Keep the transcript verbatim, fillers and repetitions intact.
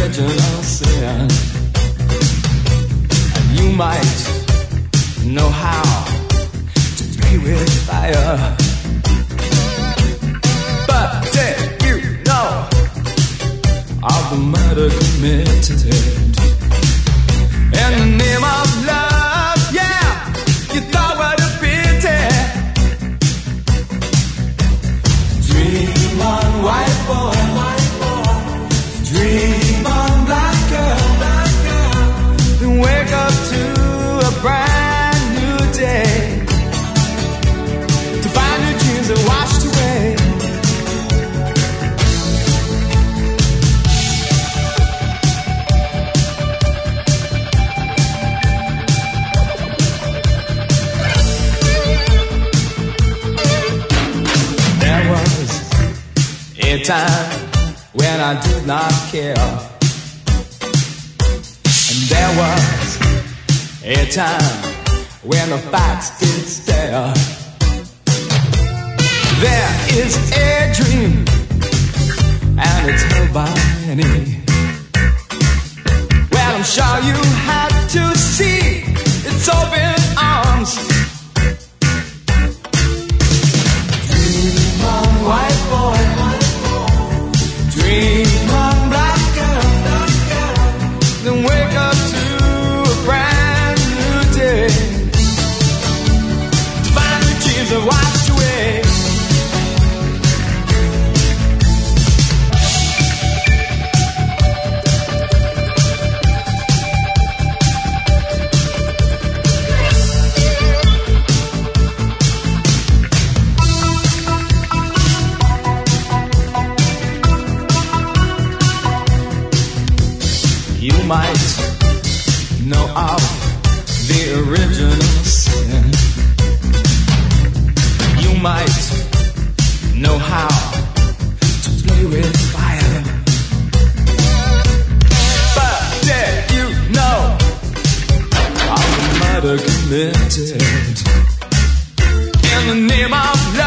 original sin. And you might know how to play with fire, but did you know of the murder committed in the name of love? Yeah, you thought what a pity. Dream on, white boy, white boy. Dream on, black girl, black girl. Then wake up to a brand new day, to find your dreams are washed away. A time when I did not care, and there was a time when the facts did stare. There is a dream, and it's held by many. Well, I'm sure you had to see its open arms. Dream on, white boy. Dream on, black girl, black girl. Then wake up to a brand new day, to find the dreams that washed away. You might know of the original sin. You might know how to play with fire, but did you know of the murder committed in the name of love?